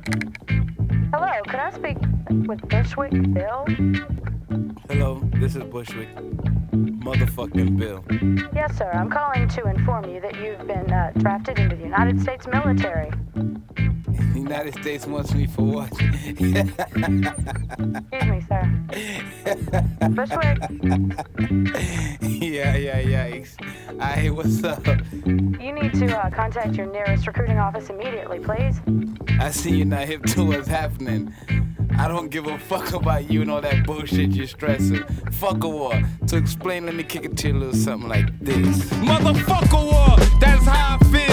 Hello, can I speak with Bushwick Bill? Hello, this is Bushwick. Motherfucking Bill. Yes, sir. I'm calling to inform you that you've been drafted into the United States military. The United States wants me for what? Excuse me, sir. Bushwick, Yeah. Hey, what's up? you need to contact your nearest recruiting office immediately, please. I see you're not hip to what's happening. I don't give a fuck about you and all that bullshit you're stressing. Fuck a war. To explain, let me kick it to you a little something like this. Motherfucker war, that's how I feel.